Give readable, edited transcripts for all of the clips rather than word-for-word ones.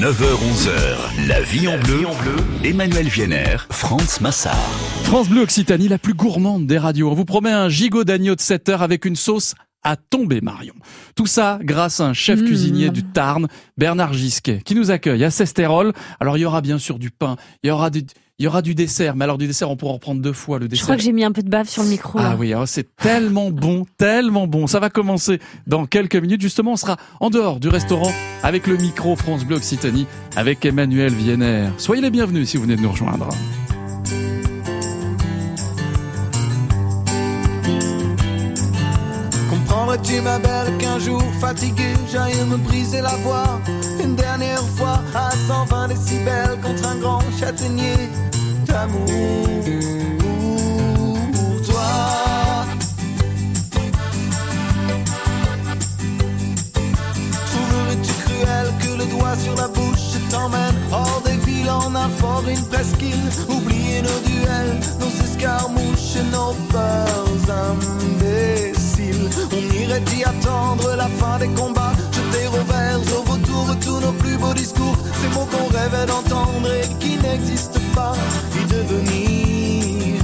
9h-11h, la vie en bleu, Emmanuel Vienner, France Massard. France Bleu Occitanie, la plus gourmande des radios. On vous promet un gigot d'agneau de 7 heures avec une sauce à tomber, Marion. Tout ça grâce à un chef cuisinier du Tarn, Bernard Gisquet, qui nous accueille à Cestérol. Alors il y aura bien sûr du pain, il y aura du dessert, mais alors du dessert on pourra en prendre 2 fois le dessert. Je crois que j'ai mis un peu de bave sur le micro. Ah oui, alors c'est tellement bon, tellement bon. Ça va commencer dans quelques minutes. Justement, on sera en dehors du restaurant avec le micro France Bleu Occitanie avec Emmanuel Vienner. Soyez les bienvenus si vous venez de nous rejoindre. Comprendrais-tu ma belle qu'un jour fatigué j'aille me briser la voix une dernière fois à 120 décibels contre un grand châtaignier d'amour pour toi. Trouverais-tu cruel que le doigt sur la bouche t'emmène hors des villes en un fort, une presqu'île? Oublier nos duels, nos escarmouches et nos peurs imbéciles. On irait y attendre la fin des combats, jeter revers au vautour tous nos plus beaux discours, ces mots qu'on rêvait d'entendre et qui n'existent pas, y devenir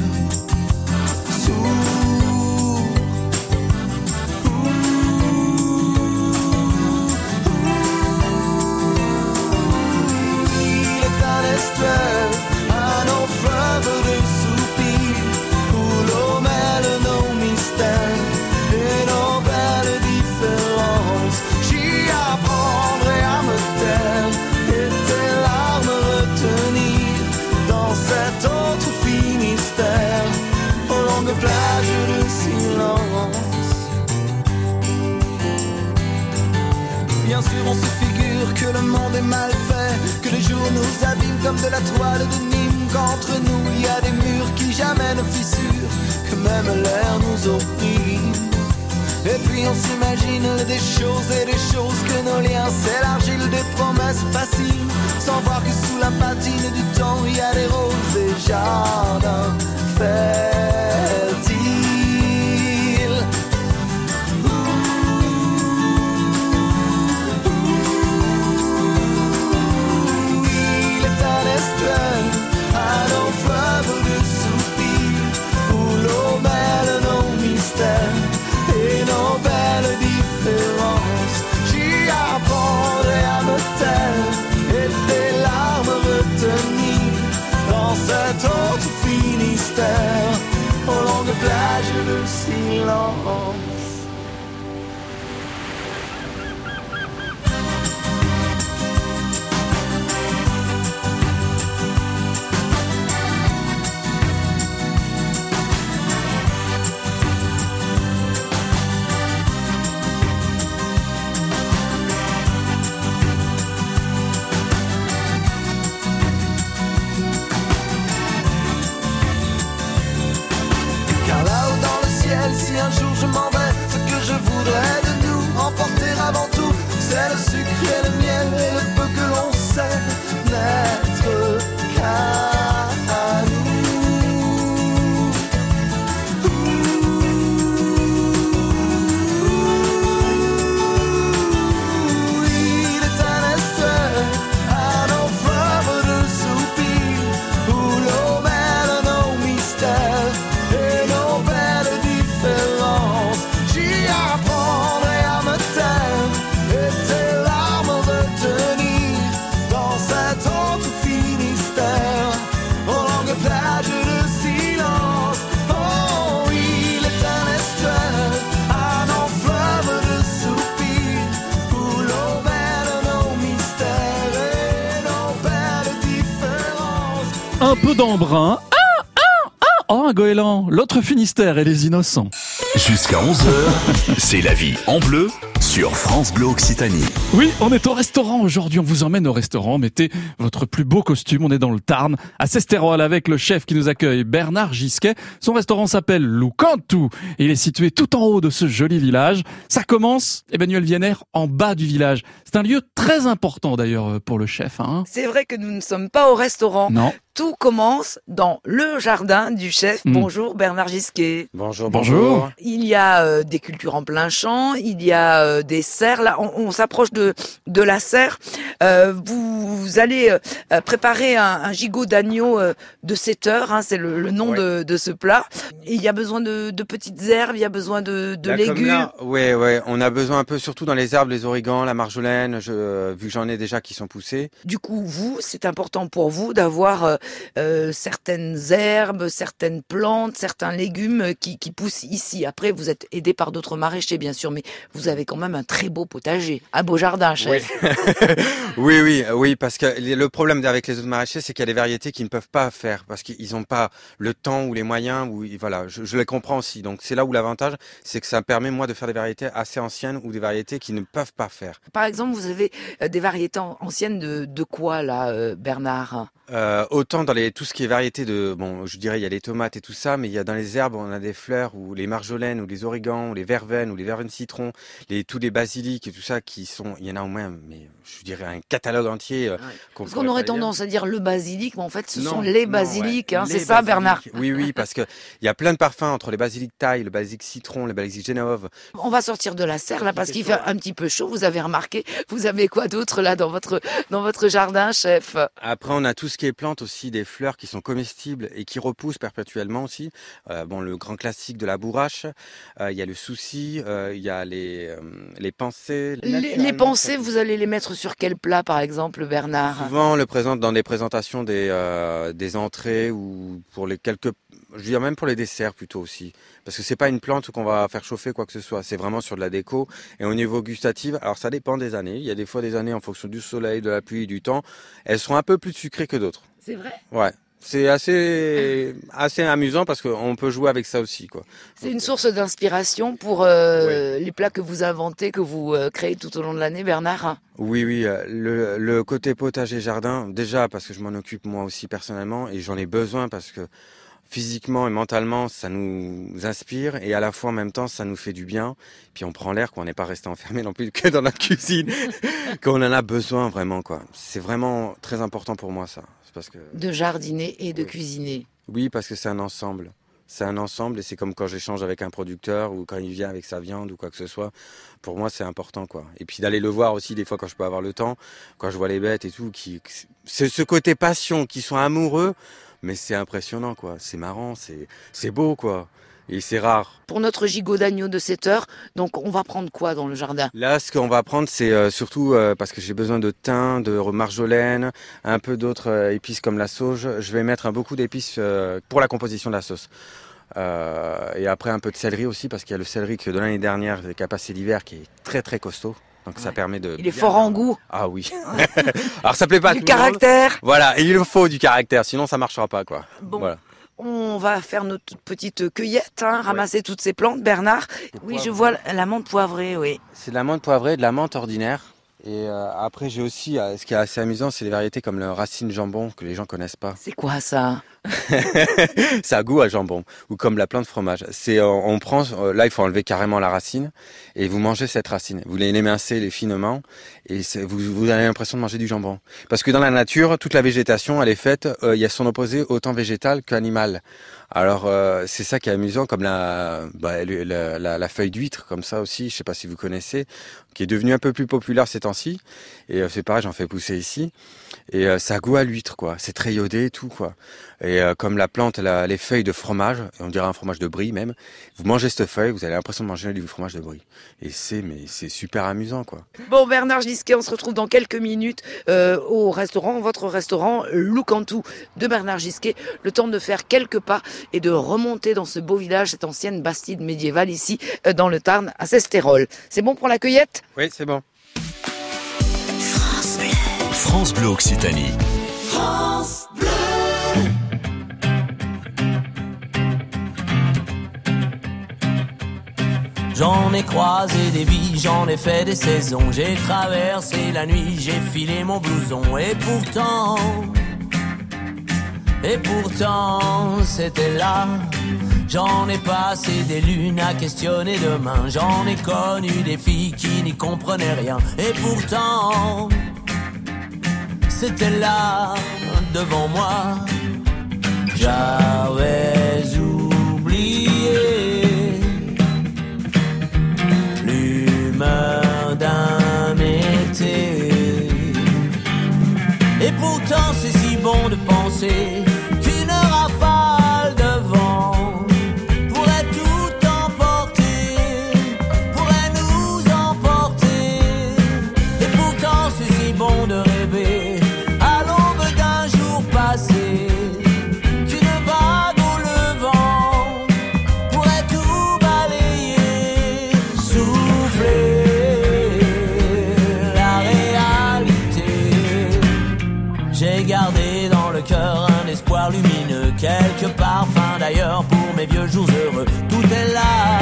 sourd. Il est un estuaire, un long fleuve de soupirs, où l'eau mêle nos mystères et nos belles différences. J'y apprendrai à me taire et tes larmes retenir dans cet autre Finistère, aux longues plages de silence. Bien sûr on se figure que le monde est mal fait, que les jours nous abîment comme de la toile de Nîmes, qu'entre nous il y a des murs qui jamais ne fissurent, que même l'air nous opprime. Et puis on s'imagine des choses et des choses, que nos liens c'est l'argile des promesses faciles, sans voir que sous la patine du temps il y a des roses et jardins fertiles. Il est un estuaire, un long fleuve de soupirs, où l'eau mêle nos mystères et nos belles différences. J'y apprendrai à me taire et tes larmes retenir dans cet autre Finistère, aux longues plages de silence. Si un jour je m'en vais, ce que je voudrais de nous emporter avant tout, c'est le sucre et le miel et le peu que l'on sait n'être qu'à nous. Il est un estuaire, un long fleuve de soupirs, où l'eau mêle nos mystères et nos belles différences. J'y apprendrai à me taire et tes larmes retenir dans cet autre Finistère, aux longues plages de silence. Oh, il est un estuaire, un long fleuve de soupirs, où l'eau mêle nos mystères et nos belles différences. Un peu d'embrun. Oh, un goéland, l'autre Finistère et les innocents. Jusqu'à 11h, c'est la vie en bleu sur France Bleu Occitanie. Oui, on est au restaurant aujourd'hui, on vous emmène au restaurant, mettez votre plus beau costume, on est dans le Tarn, à Cestérol avec le chef qui nous accueille, Bernard Gisquet. Son restaurant s'appelle Loucantou et il est situé tout en haut de ce joli village. Ça commence, Emmanuel Vienner, en bas du village. C'est un lieu très important d'ailleurs pour le chef. Hein. C'est vrai que nous ne sommes pas au restaurant. Non. Tout commence dans le jardin du chef. Bonjour Bernard Gisquet. Bonjour, Bonjour. Il y a des cultures en plein champ, il y a des serres. Là, on s'approche de la serre. Vous allez préparer un gigot d'agneau de 7 heures. Hein, c'est le nom de ce plat. Et il y a besoin de petites herbes, il y a besoin de légumes. Oui, on a besoin un peu, surtout dans les herbes, les origans, la marjolaine, vu que j'en ai déjà qui sont poussés. Du coup, c'est important pour vous d'avoir certaines herbes, certaines plantes, certains légumes qui poussent ici. Après, vous êtes aidé par d'autres maraîchers, bien sûr, mais vous avez quand même un très beau potager, un beau jardin, chef. Oui, parce que le problème avec les autres maraîchers, c'est qu'il y a des variétés qui ne peuvent pas faire, parce qu'ils n'ont pas le temps ou les moyens, voilà, je les comprends aussi. Donc c'est là où l'avantage, c'est que ça me permet moi de faire des variétés assez anciennes ou des variétés qui ne peuvent pas faire. Par exemple, vous avez des variétés anciennes de quoi là, Bernard? Autant dans tout ce qui est variété je dirais il y a les tomates et tout ça, mais il y a dans les herbes, on a des fleurs ou les marjolaines ou les origans ou les verveines ou les verveines citron, tous les basiliques et tout ça il y en a au moins, mais je dirais un catalogue entier. Parce qu'on aurait tendance à dire le basilic, mais en fait ce sont les basiliques, c'est ça, Bernard? Oui, parce que il y a plein de parfums entre les basiliques thaï, le basilic citron, le basilic génove. On va sortir de la serre là parce qu'il fait un petit peu chaud. Vous avez remarqué? Vous avez quoi d'autre là dans votre jardin, chef? Après, on a tout ce qui est plantes aussi, des fleurs qui sont comestibles et qui repoussent perpétuellement aussi. Le grand classique de la bourrache, il y a le souci, il y a les pensées. Les pensées, vous allez les mettre sur quel plat, par exemple, Bernard? Souvent, on le présente dans des présentations des entrées ou pour je veux dire même pour les desserts plutôt aussi. Parce que c'est pas une plante qu'on va faire chauffer quoi que ce soit. C'est vraiment sur de la déco. Et au niveau gustatif, alors ça dépend des années. Il y a des fois des années en fonction du soleil, de la pluie, du temps. Elles sont un peu plus sucrées que d'autres. C'est vrai? Ouais. C'est assez amusant parce qu'on peut jouer avec ça aussi, quoi. C'est une source d'inspiration pour les plats que vous inventez, que vous créez tout au long de l'année, Bernard? Oui, le côté potager jardin, déjà parce que je m'en occupe moi aussi personnellement et j'en ai besoin parce que physiquement et mentalement, ça nous inspire et à la fois en même temps, ça nous fait du bien. Puis on prend l'air, quoi. On n'est pas resté enfermé non plus que dans notre cuisine, qu'on en a besoin vraiment, quoi. C'est vraiment très important pour moi, ça. C'est parce que de jardiner et de cuisiner. Oui, parce que c'est un ensemble. C'est un ensemble et c'est comme quand j'échange avec un producteur ou quand il vient avec sa viande ou quoi que ce soit. Pour moi, c'est important, quoi. Et puis d'aller le voir aussi des fois quand je peux avoir le temps, quand je vois les bêtes et tout, c'est ce côté passion, qui sont amoureux. Mais c'est impressionnant, quoi. C'est marrant, c'est beau, quoi. Et c'est rare. Pour notre gigot d'agneau de 7 heures, donc on va prendre quoi dans le jardin? Là, ce qu'on va prendre, c'est surtout parce que j'ai besoin de thym, de marjolaine, un peu d'autres épices comme la sauge. Je vais mettre beaucoup d'épices pour la composition de la sauce. Et après un peu de céleri aussi, parce qu'il y a le céleri que de l'année dernière, qui a passé l'hiver, qui est très très costaud. Donc ça permet de... Il est fort en goût. Ah oui. Alors ça plaît pas à tout le monde. Du caractère. Voilà, et il faut du caractère, sinon ça marchera pas, quoi. Bon. Voilà. On va faire notre toute petite cueillette, ramasser toutes ces plantes, Bernard. Oui, je vois la menthe poivrée, oui. C'est de la menthe poivrée, de la menthe ordinaire. Et après, j'ai aussi, ce qui est assez amusant, c'est les variétés comme le racine jambon, que les gens connaissent pas. C'est quoi ça? Ça a goût à jambon, ou comme la plante fromage. On prend, là il faut enlever carrément la racine, et vous mangez cette racine. Vous l'émincez finement, et vous avez l'impression de manger du jambon. Parce que dans la nature, toute la végétation, elle est faite, il y a son opposé autant végétal qu'animal. Alors c'est ça qui est amusant, comme la feuille d'huître, comme ça aussi, je sais pas si vous connaissez, qui est devenue un peu plus populaire ces temps-ci. Et c'est pareil, j'en fais pousser ici. Et ça a goût à l'huître, quoi. C'est très iodé et tout, quoi. Et comme la plante, les feuilles de fromage, on dirait un fromage de brie même, vous mangez cette feuille, vous avez l'impression de manger du fromage de brie. Et c'est super amusant, quoi. Bon, Bernard Gisquet, on se retrouve dans quelques minutes au restaurant, votre restaurant Loucantou de Bernard Gisquet. Le temps de faire quelques pas et de remonter dans ce beau village, cette ancienne bastide médiévale ici dans le Tarn, à Cestérol. C'est bon pour la cueillette? Oui, c'est bon. France Bleu Occitanie. France Bleu. J'en ai croisé des vies, j'en ai fait des saisons. J'ai traversé la nuit, j'ai filé mon blouson. Et pourtant, c'était là. J'en ai passé des lunes à questionner demain. J'en ai connu des filles qui n'y comprenaient rien. Et pourtant, c'était là, devant moi. J'avais oublié l'humeur. Et pourtant c'est si bon de penser qu'une rafale de vent pourrait tout emporter, pourrait nous emporter. Et pourtant c'est si bon de rêver à l'aube d'un jour passé qu'une vague au levant pourrait tout balayer, souffler la réalité. J'ai gardé dans le cœur un espoir lumineux, quelques parfums d'ailleurs pour mes vieux jours heureux. Tout est là,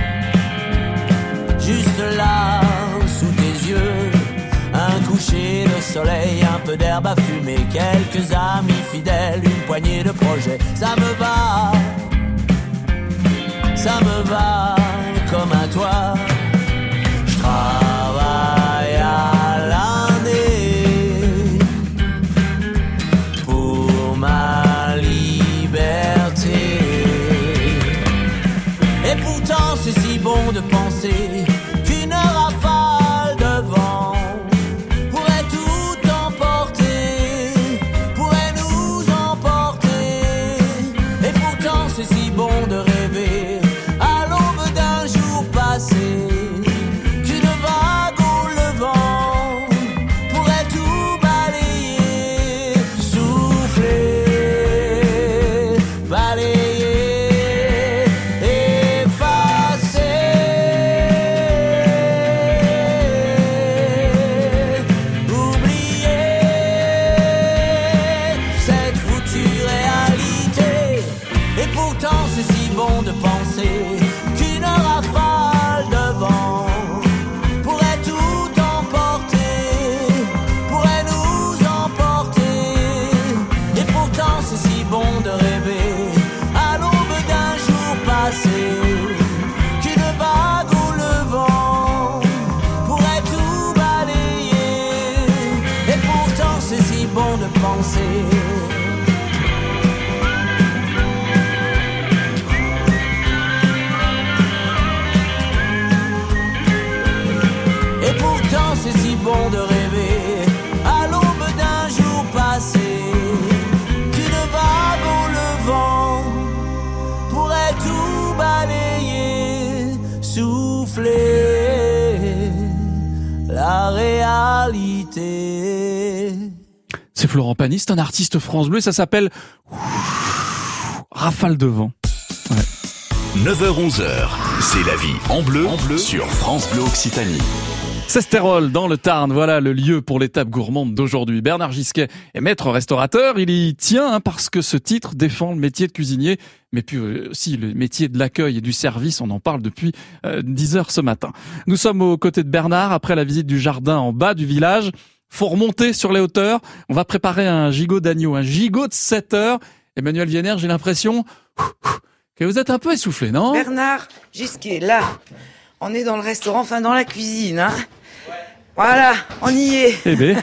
juste là, sous tes yeux. Un coucher de soleil, un peu d'herbe à fumer, quelques amis fidèles, une poignée de projets. Ça me va comme à toi. Je travaille à l'année pour ma liberté. Et pourtant c'est si bon de penser qu'une rafale de vent pourrait tout emporter, pourrait nous emporter. Et pourtant c'est si bon de rêver à l'aube d'un jour passé qu'une vague au levant pourrait tout balayer, souffler, balayer, effacer, oublier cette foutue réalité. Et pourtant c'est si bon de penser qu'une rafale de vent pourrait tout emporter, pourrait nous emporter. Et pourtant c'est si bon de rêver à l'aube d'un jour passé qu'une vague au levant pourrait tout balayer. Et pourtant c'est si bon de penser. Et pourtant c'est si bon de rêver à l'aube d'un jour passé qu'une vague au levant pourrait tout balayer, souffler la réalité. C'est Florent Pagny, c'est un artiste France Bleu, ça s'appelle Rafale de vent. 9h-11h, c'est la vie en bleu sur France Bleu Occitanie. Cestérol, dans le Tarn, voilà le lieu pour l'étape gourmande d'aujourd'hui. Bernard Gisquet est maître restaurateur, il y tient parce que ce titre défend le métier de cuisinier, mais puis aussi le métier de l'accueil et du service, on en parle depuis 10h ce matin. Nous sommes aux côtés de Bernard, après la visite du jardin en bas du village. Faut remonter sur les hauteurs, on va préparer un gigot d'agneau, un gigot de 7 heures. Emmanuel Vienner, j'ai l'impression que vous êtes un peu essoufflé, non? Bernard Gisquet, là, on est dans le restaurant, enfin dans la cuisine, hein. Voilà, on y est. Eh ben,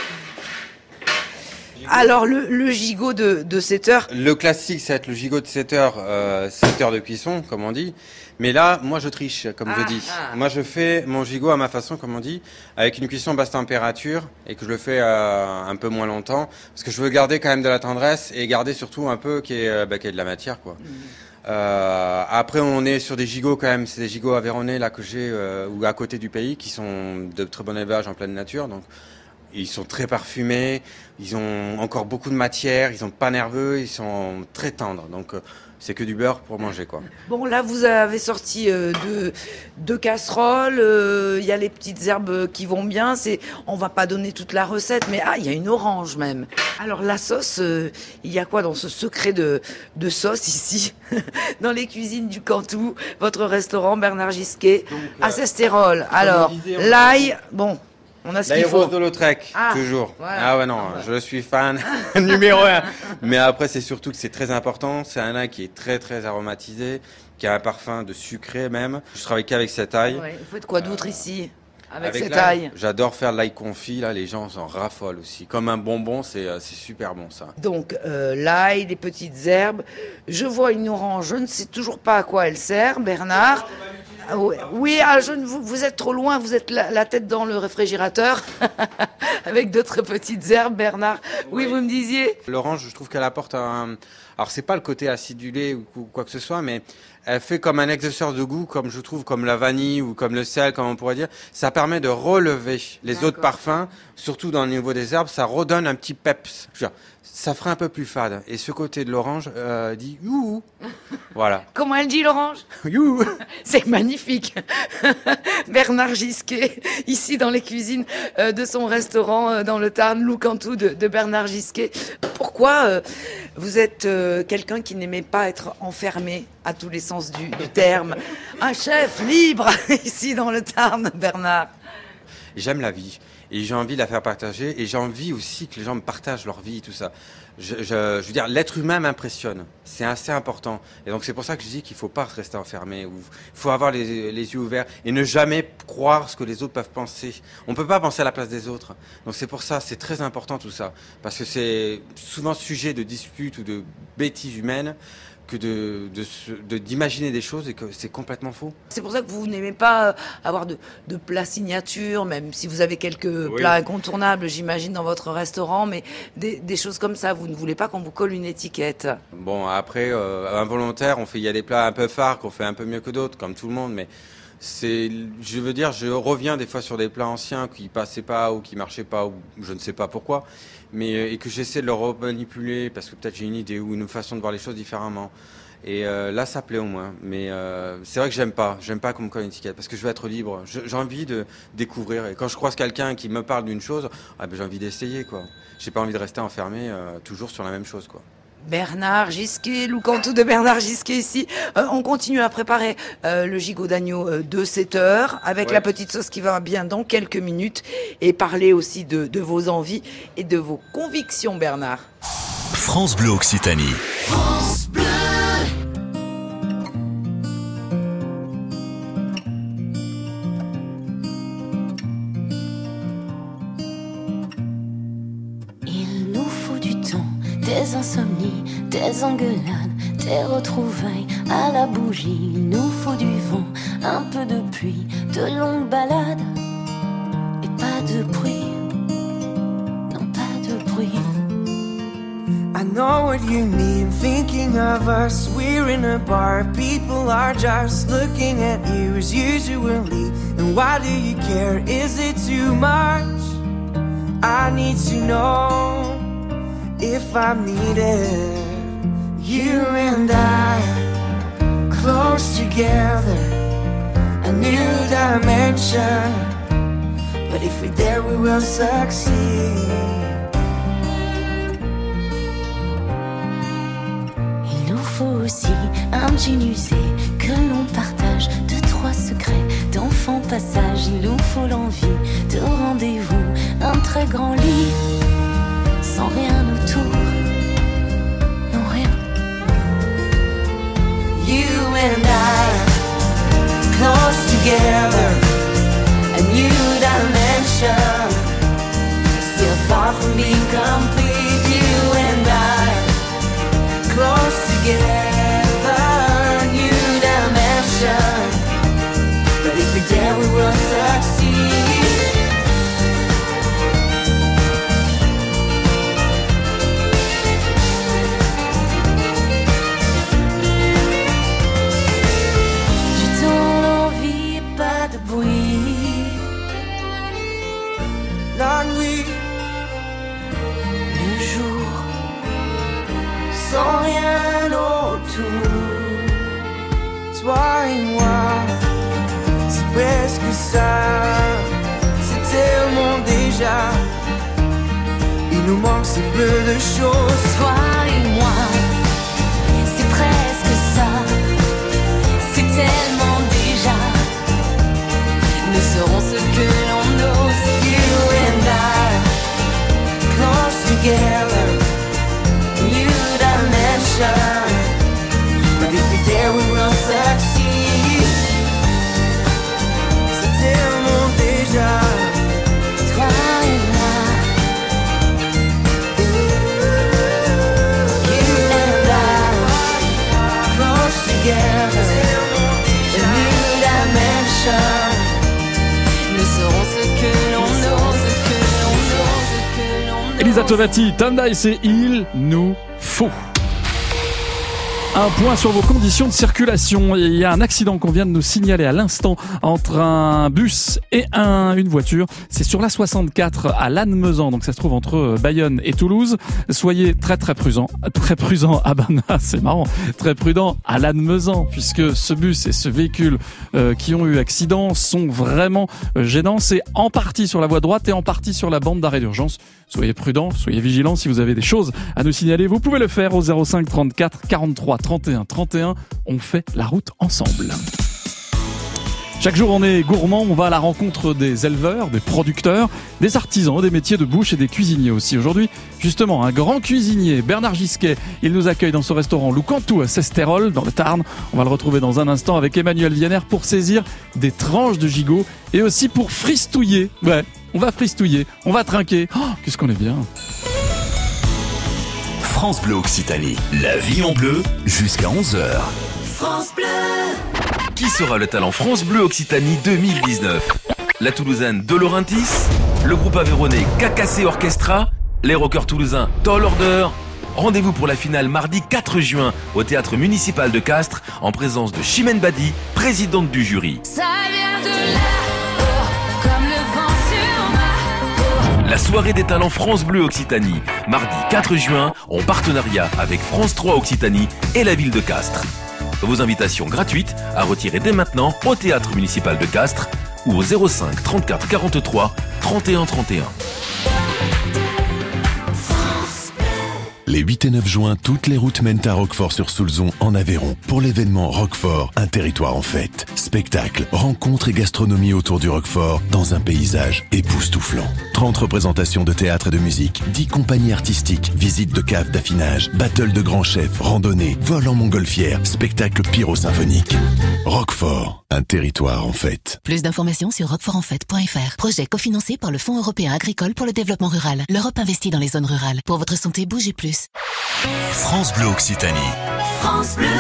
Alors, le gigot de 7 heures, Le classique, ça va être le gigot de 7 heures, 7 heures de cuisson, comme on dit. Mais là, moi, je triche, comme je dis. Moi, je fais mon gigot à ma façon, comme on dit, avec une cuisson basse température et que je le fais un peu moins longtemps, parce que je veux garder quand même de la tendresse et garder surtout un peu qui est de la matière, quoi. Après, on est sur des gigots quand même, c'est des gigots aveyronnais là que j'ai ou à côté du pays qui sont de très bon élevage en pleine nature, donc ils sont très parfumés, ils ont encore beaucoup de matière, ils sont pas nerveux, ils sont très tendres, donc c'est que du beurre pour manger, quoi. bon, là, vous avez sorti deux casseroles, il y a les petites herbes qui vont bien, on va pas donner toute la recette, mais il y a une orange même. Alors, la sauce, il y a quoi dans ce secret de sauce ici, dans les cuisines du Cantou, votre restaurant Bernard Gisquet, à Cestérol. Alors, l'ail, bon, on a ce qu'il L'ail faut. rose de Lautrec, toujours. voilà. Ah ouais, non, je suis fan numéro 1. Mais après, c'est surtout que c'est très important. C'est un ail qui est très très aromatisé, qui a un parfum de sucré même. Je travaille qu'avec cet ail. Ouais, vous faites quoi d'autre ici avec cet l'ail. ail? J'adore faire l'ail confit, là, les gens s'en raffolent aussi. Comme un bonbon, c'est super bon ça. Donc, l'ail, des petites herbes. Je vois une orange, je ne sais toujours pas à quoi elle sert, Bernard. Ah ouais. Oui, vous êtes trop loin, vous êtes la tête dans le réfrigérateur avec d'autres petites herbes, Bernard. Oui, vous me disiez. L'orange, je trouve qu'elle apporte un... Alors, c'est pas le côté acidulé ou quoi que ce soit, mais elle fait comme un exhausteur de goût, comme je trouve, comme la vanille ou comme le sel, comme on pourrait dire. Ça permet de relever les autres parfums, surtout dans le niveau des herbes. Ça redonne un petit peps. Je veux dire, ça ferait un peu plus fade. Et ce côté de l'orange dit youhou. Voilà. Comment elle dit, l'orange? Youhou. C'est magnifique. Bernard Gisquet, ici dans les cuisines de son restaurant dans le Tarn, Loucantou de Bernard Gisquet. Pourquoi vous êtes quelqu'un qui n'aimait pas être enfermé à tous les sens du terme? Un chef libre ici dans le Tarn, Bernard. J'aime la vie et j'ai envie de la faire partager et j'ai envie aussi que les gens me partagent leur vie, tout ça. Je veux dire, l'être humain m'impressionne, c'est assez important et donc c'est pour ça que je dis qu'il faut pas rester enfermé, il faut avoir les yeux ouverts et ne jamais croire ce que les autres peuvent penser. On peut pas penser à la place des autres, donc c'est pour ça, c'est très important tout ça, parce que c'est souvent sujet de disputes ou de bêtises humaines que d'imaginer des choses et que c'est complètement faux. C'est pour ça que vous n'aimez pas avoir de plats signature, même si vous avez quelques plats incontournables, j'imagine, dans votre restaurant, mais des choses comme ça, vous ne voulez pas qu'on vous colle une étiquette. Bon, après, involontaire, il y a des plats un peu phares qu'on fait un peu mieux que d'autres, comme tout le monde, mais je veux dire, je reviens des fois sur des plats anciens qui passaient pas ou qui marchaient pas, ou je ne sais pas pourquoi, mais et que j'essaie de le remanipuler parce que peut-être j'ai une idée ou une façon de voir les choses différemment. Et là, ça plaît au moins. Mais c'est vrai que j'aime pas qu'on me colle une étiquette parce que je veux être libre. J'ai envie de découvrir. Et quand je croise quelqu'un qui me parle d'une chose, j'ai envie d'essayer, quoi. J'ai pas envie de rester enfermé toujours sur la même chose, quoi. Bernard Gisquet, Loucantou de Bernard Gisquet ici. On continue à préparer le gigot d'agneau de 7 heures avec la petite sauce qui va bien dans quelques minutes et parler aussi de vos envies et de vos convictions, Bernard. France Bleu Occitanie. France Bleu. Il nous faut du temps, des insomnies, des engueulades, des retrouvailles à la bougie. Il nous faut du vent, un peu de pluie, de longues balades et pas de bruit, non pas de bruit. I know what you mean, thinking of us. We're in a bar, people are just looking at you as usually. And why do you care? Is it too much? I need to know if I'm needed. You and I, close together, a new dimension. But if we're there, we will succeed. Il nous faut aussi un jean usé que l'on partage, 2-3 secrets d'enfant passage. Il nous faut l'envie de rendez-vous, un très grand lit sans rien autour, non rien. You and I, close together, a new dimension. Still far from being complete. You and I, close together, new dimension. But if we're there, we will succeed. Je tourne en vie et pas de bruit. La nuit, Le jour, sans rien autour. Toi et moi, c'est presque ça. C'est tellement déjà. Il nous manque si peu de choses. toi et moi, c'est presque ça. C'est tellement déjà. Nous serons ce que l'on ose. You and I, close together, new dimension. But if we're there, we will succeed. C'est tellement déjà. Toi et moi, You and I, close together, a new dimension. Tovati, Tandai, c'est il nous faut. Un point sur vos conditions de circulation. Il y a un accident qu'on vient de nous signaler à l'instant entre un bus et une voiture. C'est sur la 64 à Lannemezan, donc ça se trouve entre Bayonne et Toulouse. Soyez très prudents. C'est marrant. Très prudents à Lannemezan, puisque ce bus et ce véhicule qui ont eu accident sont vraiment gênants. C'est en partie sur la voie droite et en partie sur la bande d'arrêt d'urgence. Soyez prudents, soyez vigilants. Si vous avez des choses à nous signaler, vous pouvez le faire au 05 34 43 31 31. On fait la route ensemble. Chaque jour, on est gourmand, on va à la rencontre des éleveurs, des producteurs, des artisans, des métiers de bouche et des cuisiniers aussi. Aujourd'hui, justement, un grand cuisinier, Bernard Gisquet, il nous accueille dans son restaurant Loucantou à Sesterolles, dans le Tarn. On va le retrouver dans un instant avec Emmanuel Vienner pour saisir des tranches de gigot et aussi pour fristouiller. Ouais, on va fristouiller, on va trinquer. Oh, qu'est-ce qu'on est bien. France Bleu Occitanie, la vie en bleu jusqu'à 11h. France Bleu. Qui sera le talent France Bleu Occitanie 2019? La Toulousaine De Laurentiis, le groupe aveyronnais Cacassé Orchestra, les rockers toulousains Tall Order. Rendez-vous pour la finale mardi 4 juin au théâtre municipal de Castres en présence de Chimène Badi, présidente du jury. Ça vient de là, comme le vent sur ma peau. La soirée des talents France Bleu Occitanie, mardi 4 juin, en partenariat avec France 3 Occitanie et la ville de Castres. Vos invitations gratuites à retirer dès maintenant au théâtre municipal de Castres ou au 05 34 43 31 31. Les 8 et 9 juin, toutes les routes mènent à Roquefort-sur-Soulzon en Aveyron pour l'événement Roquefort, un territoire en fête. Spectacles, rencontres et gastronomie autour du Roquefort dans un paysage époustouflant. 30 représentations de théâtre et de musique, 10 compagnies artistiques, visites de caves d'affinage, battle de grands chefs, randonnées, vol en montgolfière, spectacle pyro-symphonique. Roquefort, un territoire en fête. Plus d'informations sur roquefortenfête.fr. Projet cofinancé par le Fonds européen agricole pour le développement rural. L'Europe investit dans les zones rurales. Pour votre santé, bougez plus. France Bleu Occitanie. France Bleu.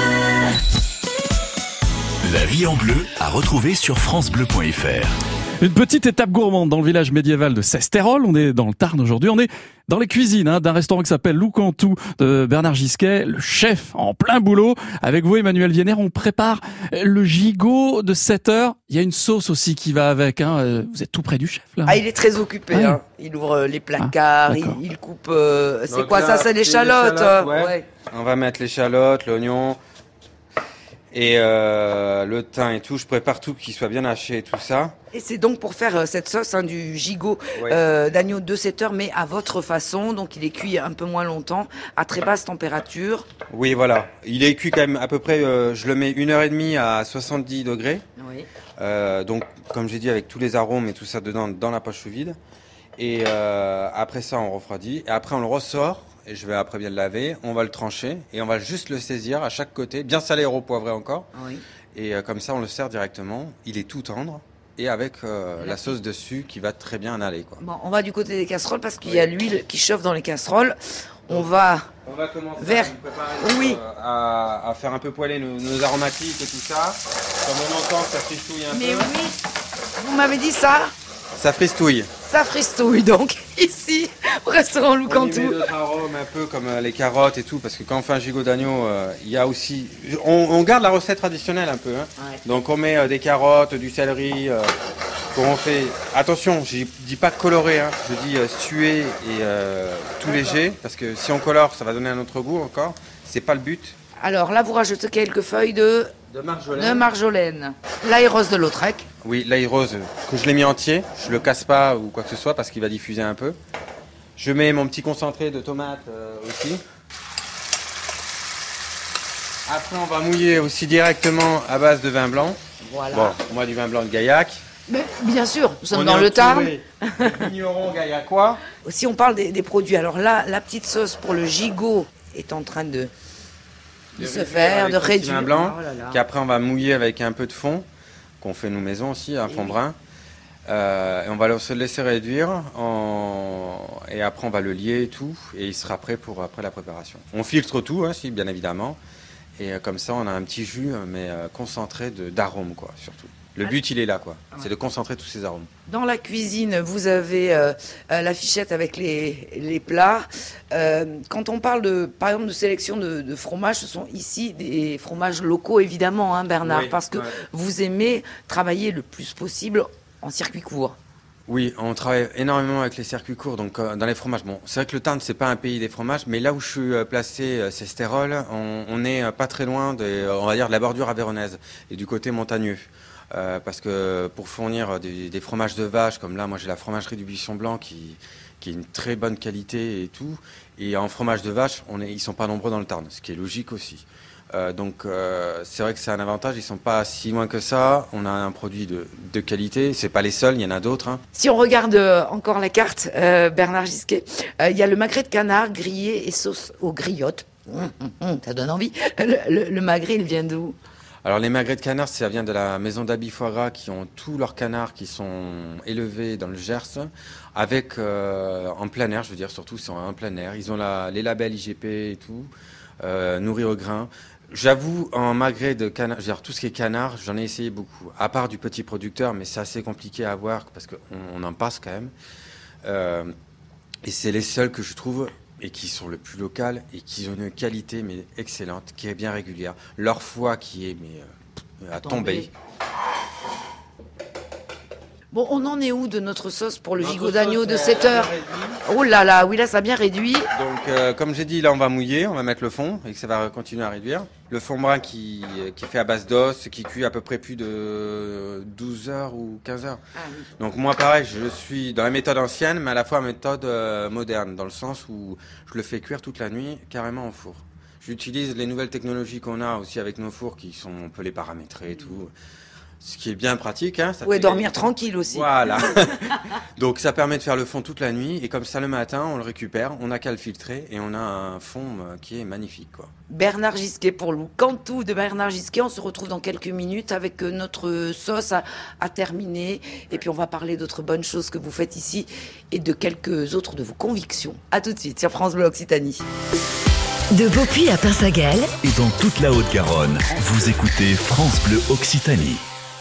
La vie en bleu à retrouver sur francebleu.fr. Une petite étape gourmande dans le village médiéval de Sesterolles. On est dans le Tarn aujourd'hui. On est dans les cuisines d'un restaurant qui s'appelle Loucantou de Bernard Gisquet, le chef en plein boulot. Avec vous, Emmanuel Vienner, on prépare le gigot de 7 heures. Il y a une sauce aussi qui va avec. Vous êtes tout près du chef là. Ah, il est très occupé. Ouais. Il ouvre les placards, d'accord. il coupe. C'est Donc quoi là, ça? C'est l'échalote. ouais. On va mettre l'échalote, l'oignon et le thym et tout. Je prépare tout, qu'il soit bien haché et tout ça. Et c'est donc pour faire cette sauce du gigot d'agneau de 7 heures, mais à votre façon. Donc il est cuit un peu moins longtemps, à très basse température. Oui, voilà. Il est cuit quand même à peu près, je le mets 1h30 à 70 degrés. Oui. Donc, comme j'ai dit, avec tous les arômes et tout ça dedans, dans la poche sous vide. Et après ça, on refroidit. Et après, on le ressort. Et je vais après bien le laver. On va le trancher. Et on va juste le saisir à chaque côté. Bien salé et repoivré encore. Oui. Et comme ça, on le sert directement. Il est tout tendre. Et avec la sauce dessus qui va très bien en aller, quoi. Bon, on va du côté des casseroles parce qu'il y a l'huile qui chauffe dans les casseroles. On va commencer vers... à faire un peu poêler nos aromatiques et tout ça. Comme on entend, ça fristouille un Mais peu. oui, vous m'avez dit ça? Ça fristouille. Ça fristouille donc ici au restaurant On y met Loucantou. d'autres arômes un peu comme les carottes et tout, parce que quand on fait un gigot d'agneau, il y a aussi... On garde la recette traditionnelle un peu. Hein. Ouais. Donc on met des carottes, du céleri, qu'on fait... Attention, je dis pas coloré, hein. Je dis suer et tout léger, parce que si on colore, ça va donner un autre goût encore. C'est pas le but. Alors là, vous rajoutez quelques feuilles de marjolaine. L'ail rose de Lautrec. Oui, l'ail rose, que je l'ai mis entier. Je le casse pas ou quoi que ce soit, parce qu'il va diffuser un peu. Je mets mon petit concentré de tomate aussi. Après, on va mouiller aussi directement à base de vin blanc. Voilà. Bon, on va du vin blanc de Gaillac. Mais bien sûr, nous sommes On dans est le Tarn. entouré de vignerons gaillacois. Si on parle des produits, alors là, la petite sauce pour le gigot est en train de se faire, de avec le petit réduire. vin blanc, Oh là là. qu'après on va mouiller avec un peu de fond, qu'on fait nous maison aussi, un fond brun. Et on va se laisser réduire et après on va le lier et tout, et il sera prêt pour après la préparation. On filtre tout, hein, si, bien évidemment, et comme ça on a un petit jus, mais concentré d'arômes, quoi, surtout. Le but, il est là, quoi. C'est de concentrer tous ces arômes. Dans la cuisine, vous avez la fichette avec les plats. Quand on parle, par exemple, de sélection de fromages, ce sont ici des fromages locaux, évidemment, hein, Bernard, Oui, parce que vous aimez travailler le plus possible en circuit court. Oui, on travaille énormément avec les circuits courts, donc dans les fromages. Bon, c'est vrai que le Tarn, c'est pas un pays des fromages, mais là où je suis placé, c'est Stérol. On est pas très loin, on va dire, de la bordure avéronaise et du côté montagneux. Parce que pour fournir des fromages de vache, comme là, moi j'ai la fromagerie du Buisson Blanc qui est une très bonne qualité et tout. Et en fromage de vache, ils sont pas nombreux dans le Tarn, ce qui est logique aussi. Donc c'est vrai que c'est un avantage, ils sont pas si loin que ça. On a un produit de qualité, c'est pas les seuls, il y en a d'autres. Hein. Si on regarde encore la carte, Bernard Gisquet, il y a le magret de canard grillé et sauce aux griottes. Ça donne envie. Le magret, il vient d'où? Alors les magrets de canard, ça vient de la maison d'Habits Foie Gras qui ont tous leurs canards qui sont élevés dans le Gers, avec en plein air, je veux dire, surtout c'est en plein air. Ils ont les labels IGP et tout, nourris au grain. J'avoue, en magret de canard, je veux dire, tout ce qui est canard, j'en ai essayé beaucoup, à part du petit producteur, mais c'est assez compliqué à avoir parce qu'on en passe quand même. Et c'est les seuls que je trouve et qui sont le plus local et qui ont une qualité mais excellente, qui est bien régulière. Leur foie qui est à tomber. Bon, on en est où de notre sauce pour le gigot d'agneau de 7 heures? Oh là là, oui là ça a bien réduit. Donc comme j'ai dit, là on va mouiller, on va mettre le fond et que ça va continuer à réduire. Le fond brun qui est fait à base d'os, qui cuit à peu près plus de 12 heures ou 15 heures. Ah, oui. Donc moi pareil, je suis dans la méthode ancienne mais à la fois méthode moderne, dans le sens où je le fais cuire toute la nuit carrément au four. J'utilise les nouvelles technologies qu'on a aussi avec nos fours on peut les paramétrer et tout. Ce qui est bien pratique. Hein, ça dormir tranquille aussi. Voilà. Donc ça permet de faire le fond toute la nuit et comme ça le matin on le récupère, on n'a qu'à le filtrer et on a un fond qui est magnifique, quoi. Bernard Gisquet pour le Cantou de Bernard Gisquet. On se retrouve dans quelques minutes avec notre sauce à terminer et puis on va parler d'autres bonnes choses que vous faites ici et de quelques autres de vos convictions. À tout de suite sur France Bleu Occitanie. De Beaupuy à Pinsagal et dans toute la Haute-Garonne, vous écoutez France Bleu Occitanie.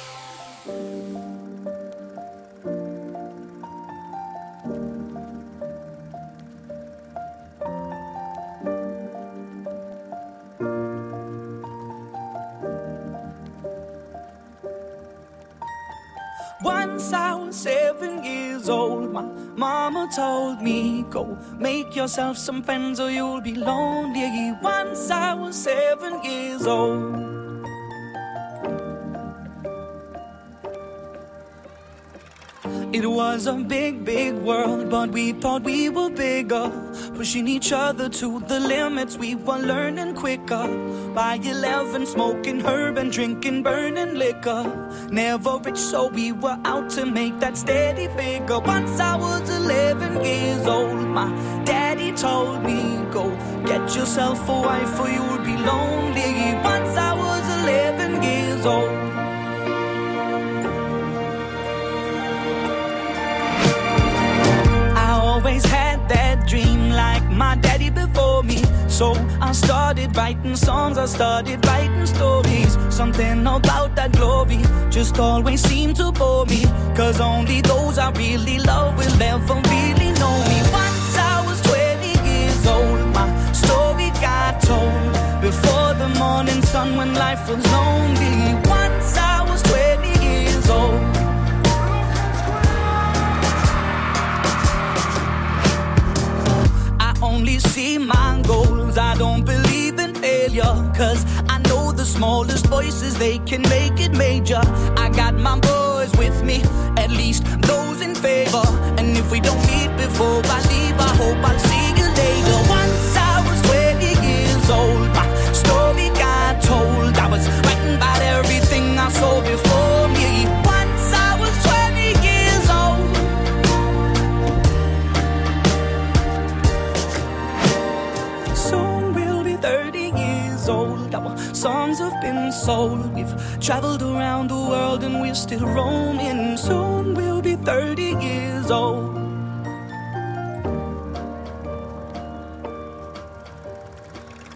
Once I was 7 years old, my mama told me, go make yourself some friends or you'll be lonely. Once I was 7 years old. It was a big, big world, but we thought we were bigger, pushing each other to the limits. We were learning quicker. By 11, smoking herb and drinking burning liquor. Never rich, so we were out to make that steady figure. Once I was 11 years old, my daddy told me, go get yourself a wife or you'll be lonely. Once I was 11 years old. Always had that dream like my daddy before me. So I started writing songs, I started writing stories. Something about that glory just always seemed to bore me. Cause only those I really love will ever really know me. Once I was 20 years old, my story got told. Before the morning sun when life was lonely. Once I was 20 years old. Only see my goals, I don't believe in failure. Cause I know the smallest voices, they can make it major. I got my boys with me, at least those in favor. And if we don't meet before I leave, I hope I'll see you later. Once I was 20 years old, my story got told. I was writing about everything I saw before me. Once I was 20 years old. Soon we'll be 30 years old. Our songs have been sold. We've traveled around the world and we're still roaming. Soon we'll be 30 years old.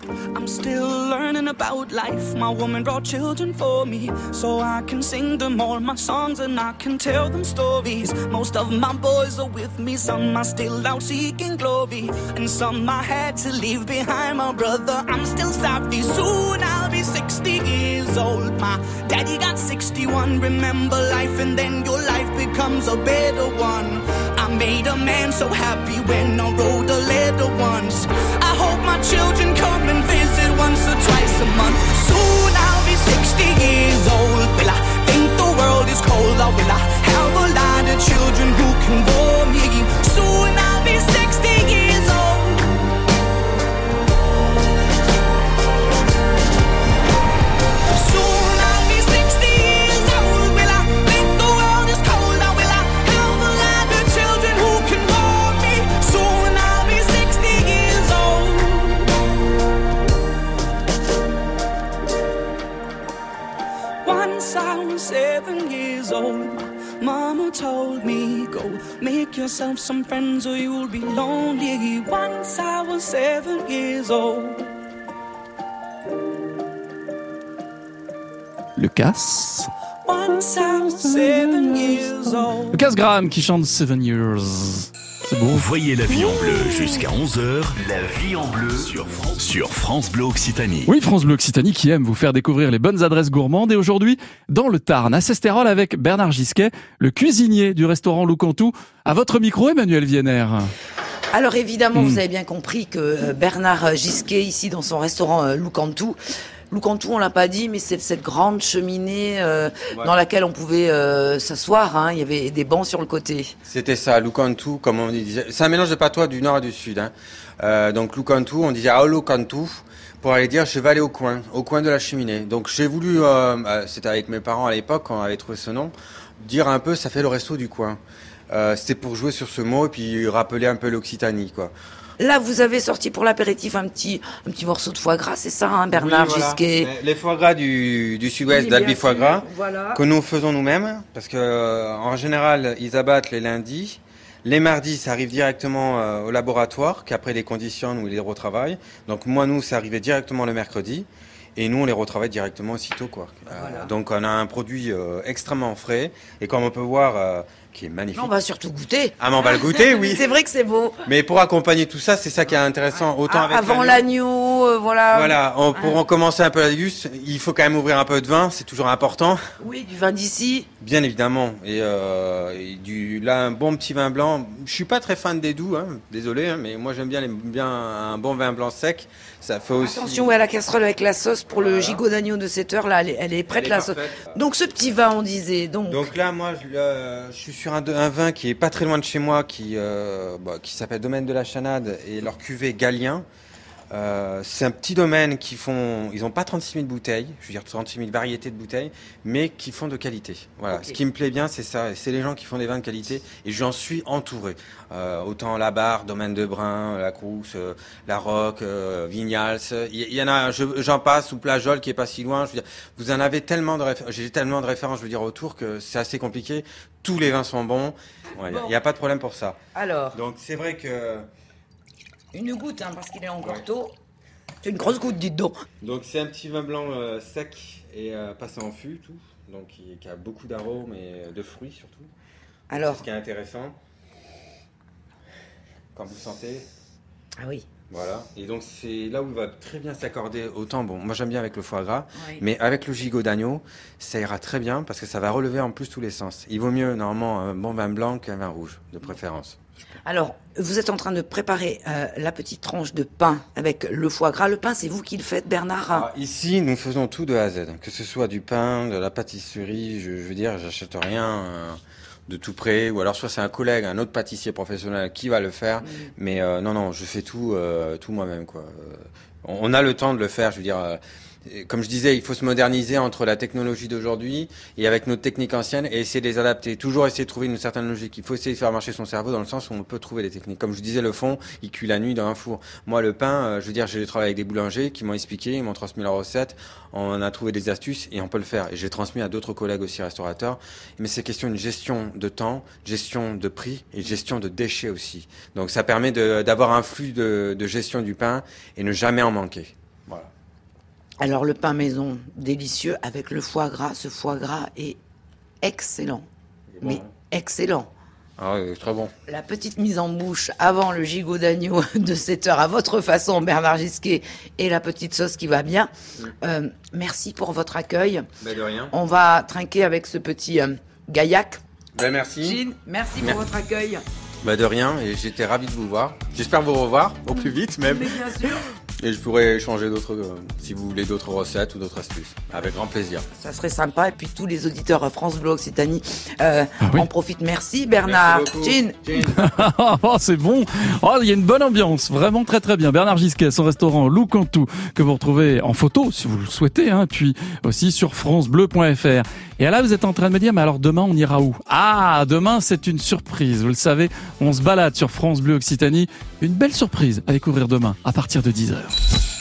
I'm still learning about life. My woman brought children for me, so I can sing them all my songs and I can tell them stories. Most of my boys are with me, some are still out seeking glory, and some I had to leave behind. My brother, I'm still savvy. Soon I'll be 60 years old. My daddy got 61. Remember life and then your life becomes a better one. I made a man so happy when I wrote a letter once. I hope my children come and visit once or twice a month. Soon I'll be 60 years old. Will I think the world is cold, or will I have a lot of children who can bore me? Soon I'll be 60 years old. Soon I'll be 60 years old. Will I think the world is cold, or will I have a lot of children who can bore me? Soon I'll be 60 years old. Once I was 7 years old, my mama told me, go make yourself some friends or you'll be lonely. Once I was 7 years old. Lucas. Once I was 7 years old. Lucas Graham qui chante 7 Years. C'est beau. Voyez la vie en bleu jusqu'à 11h. La vie en bleu sur France Bleu Occitanie. Oui, France Bleu Occitanie qui aime vous faire découvrir les bonnes adresses gourmandes. Et aujourd'hui, dans le Tarn, à Cestérol, avec Bernard Gisquet, le cuisinier du restaurant Loucantou. À votre micro, Emmanuel Vienner. Alors évidemment, vous avez bien compris que Bernard Gisquet, ici dans son restaurant Loucantou, on l'a pas dit, mais c'est cette grande cheminée dans laquelle on pouvait s'asseoir. Hein. Il y avait des bancs sur le côté. C'était ça, Loucantou, comme on disait. C'est un mélange de patois du nord et du sud. Hein. Donc Loucantou, on disait Loucantou pour aller dire je vais aller au coin de la cheminée. Donc j'ai voulu, c'était avec mes parents à l'époque quand on avait trouvé ce nom, dire un peu ça fait le resto du coin. C'était pour jouer sur ce mot et puis rappeler un peu l'Occitanie, quoi. Là, vous avez sorti pour l'apéritif un petit morceau de foie gras, c'est ça, hein, Bernard Gisquet? Les foie gras du sud-ouest d'Albi Foie Gras, voilà, que nous faisons nous-mêmes, parce que en général, ils abattent les lundis. Les mardis, ça arrive directement au laboratoire, qu'après les conditionnent ou ils les retravaillent. Donc moi, nous, ça arrivait directement le mercredi. Et nous, on les retravaille directement aussitôt, quoi. Voilà. Donc on a un produit extrêmement frais. Et comme on peut voir... qui est magnifique. On va surtout goûter. Ah, mais on va le goûter, oui. C'est vrai que c'est beau. Mais pour accompagner tout ça, c'est ça qui est intéressant. Autant avec avant l'agneau, voilà. Voilà, pour commencer un peu la déguste, il faut quand même ouvrir un peu de vin, c'est toujours important. Oui, du vin d'ici. Bien évidemment. Et là, un bon petit vin blanc. Je suis pas très fan des doux, hein, désolé, hein, mais moi j'aime bien un bon vin blanc sec. Ça fait aussi... Attention à la casserole avec la sauce pour le gigot d'agneau de 7 heures. Là, elle est prête, la sauce. Donc ce petit vin, on disait. Donc là, moi, je suis sur un vin qui est pas très loin de chez moi, qui s'appelle Domaine de la Chanade et leur cuvée Galien. C'est un petit domaine ils ont pas 36 000 bouteilles, je veux dire 36 000 variétés de bouteilles, mais qui font de qualité. Voilà. Okay. Ce qui me plaît bien, c'est ça. C'est les gens qui font des vins de qualité et j'en suis entouré. Autant La Barre, Domaine de Brun, La Crousse, La Roque, Vignals. Il y en a, j'en passe, ou Plajol qui est pas si loin. Je veux dire, vous en avez tellement j'ai tellement de références, je veux dire, autour que c'est assez compliqué. Tous les vins sont bons. Il y a pas de problème pour ça. Alors. Donc c'est vrai que. Une goutte, hein, parce qu'il est encore tôt. C'est une grosse goutte, dites donc. Donc c'est un petit vin blanc sec et passé en fût, tout. Donc qui a beaucoup d'arômes et de fruits surtout. Alors. C'est ce qui est intéressant. Quand vous sentez. Ah oui. Voilà. Et donc c'est là où il va très bien s'accorder. Autant, bon, moi j'aime bien avec le foie gras, mais avec le gigot d'agneau, ça ira très bien parce que ça va relever en plus tous les sens. Il vaut mieux normalement un bon vin blanc qu'un vin rouge, de préférence. Alors, vous êtes en train de préparer la petite tranche de pain avec le foie gras. Le pain, c'est vous qui le faites, Bernard? Ici, nous faisons tout de A à Z. Que ce soit du pain, de la pâtisserie, je veux dire, j'achète rien de tout près. Ou alors, soit c'est un collègue, un autre pâtissier professionnel qui va le faire. Mais non, je fais tout moi-même, quoi. On a le temps de le faire, je veux dire... Comme je disais, il faut se moderniser entre la technologie d'aujourd'hui et avec notre technique ancienne et essayer de les adapter. Toujours essayer de trouver une certaine logique. Il faut essayer de faire marcher son cerveau dans le sens où on peut trouver des techniques. Comme je disais, le fond, il cuit la nuit dans un four. Moi, le pain, je veux dire, j'ai travaillé avec des boulangers qui m'ont expliqué, ils m'ont transmis leurs recettes. On a trouvé des astuces et on peut le faire. Et j'ai transmis à d'autres collègues aussi restaurateurs. Mais c'est question d'une gestion de temps, gestion de prix et gestion de déchets aussi. Donc ça permet d'avoir un flux de gestion du pain et ne jamais en manquer. Voilà. Alors le pain maison, délicieux, avec le foie gras. Ce foie gras est excellent. Mais excellent. Ah oui, très bon. La petite mise en bouche avant le gigot d'agneau de 7 heures à votre façon, Bernard Gisquet, et la petite sauce qui va bien. Merci pour votre accueil. De rien. On va trinquer avec ce petit gaillac. Merci. Gilles, merci pour votre accueil. De rien, et j'étais ravi de vous voir. J'espère vous revoir au plus vite même. Mais bien sûr. Et je pourrais échanger d'autres, si vous voulez, d'autres recettes ou d'autres astuces. Avec grand plaisir. Ça serait sympa. Et puis tous les auditeurs France Bleu Occitanie en profitent. Merci Bernard. Merci Oh, c'est bon. Oh, il y a une bonne ambiance. Vraiment très très bien. Bernard Gisquet, son restaurant Lou Cantou, que vous retrouvez en photo si vous le souhaitez, hein, puis aussi sur francebleu.fr. Et là, vous êtes en train de me dire, mais alors demain, on ira où? Ah, demain, c'est une surprise. Vous le savez, on se balade sur France Bleu Occitanie. Une belle surprise à découvrir demain, à partir de 10h.